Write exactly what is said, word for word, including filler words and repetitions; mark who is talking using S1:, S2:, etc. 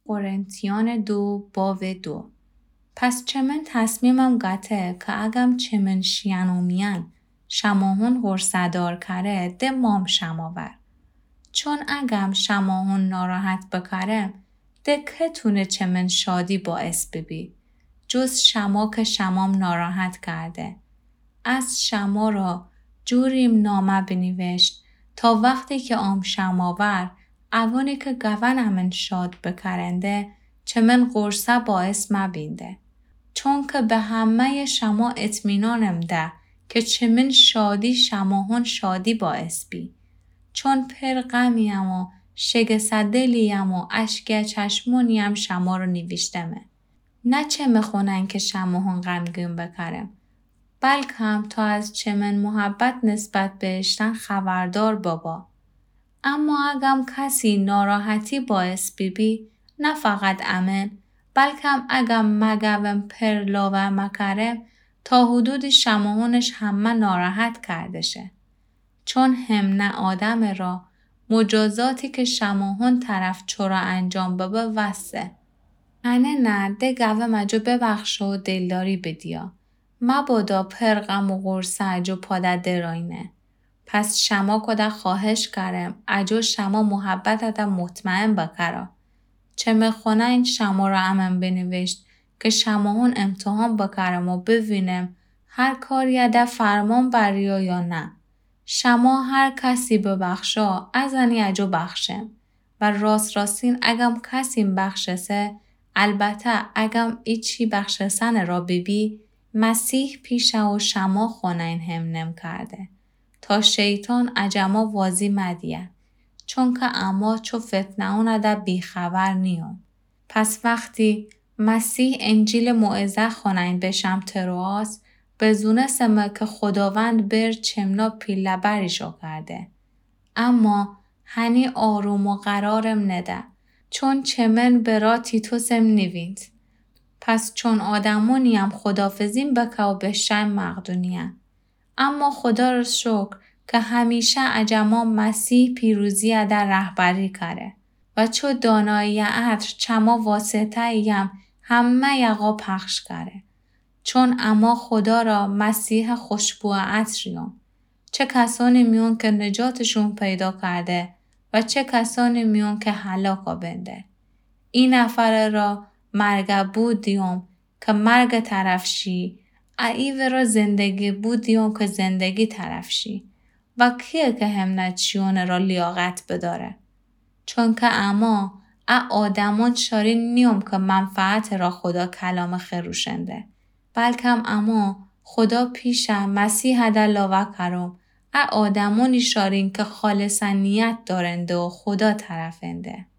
S1: قرنتیان دو باب دو. پس چمن تصمیمم گته که اگم چمن شیانومیان شماهون غرصدار کره ده مام شماور. چون اگم شماهون ناراحت بکرم ده که تونه چمن شادی باعث ببی. جز شما که شمام ناراحت کرده. از شما را جوریم نامه بنوشت تا وقتی که آم شماور اوانی که گون امن شاد بکرنده چمن غرصه باعث مبینده. چون که به همه شما اطمینانم ده که چمن شادی شماهون شادی باعث بی. چون پر غمیم و شگسته دلیم و اشک چشمونیم شما رو نوشتمه. نه چه میخونن که شماهون غمگین بکرم. بلکه هم تا از چمن محبت نسبت بهشتن خبردار بابا. اما اگم کسی ناراحتی باعث بی بی نه فقط امن بلکه هم اگم مگوم پر لاوه مکرم تا حدود شماهونش همه ناراحت کرده شه. چون هم نه آدم را مجازاتی که شماهون طرف چرا انجام بابا وسه. هنه نه ده گوه مجو ببخش و دلداری بدیا. مبادا پر غم و غرصه اجو پاده دراینه. پس شما کده خواهش کرم اجو شما محبت ده مطمئن بکرا. چه میخونه این شما را امن بنوشت که شماهون امتحان بکرم و ببینم هر کاری ده فرمان بریا یا نه. شما هر کسی ببخشا ازنی اجو بخشم و راست راستین اگم کسی بخشسه البته اگم ایچی بخشسن را ببی مسیح پیشه و شما خونین هم نم کرده تا شیطان اجما وازی مدیه چون که اما چو فتنه اونه ده بیخبر نیون. پس وقتی مسیح انجیل موعظه خونین بشم ترواز بزونه سمه که خداوند بر چمنا پیله بریشو کرده. اما هنی آروم و قرارم نده چون چمن برا تیتوسم نویند. پس چون آدمونیم خدافزیم بکه و بشم مقدونیم. اما خدا را شکر که همیشه اجما مسیح پیروزی در رهبری کره و چو دانایی عطر چما واسطه ایم همه یقا پخش کره. چون اما خدا را مسیح خوشبو عطریون. چه کسانی میون که نجاتشون پیدا کرده و چه کسانی میون که هلاکا بنده. این نفر را مرگ بودیم که مرگ طرفشی ایو را زندگی بودیم که زندگی طرفشی و کیه که هم نچیون را لیاقت بداره. چون که اما ا آدمون شارین نیم که منفعت را خدا کلام خروشنده بلکه هم اما خدا پیشه مسیح ده لاوه کرم ا آدمونی شارین که خالص نیت دارنده و خدا طرفنده.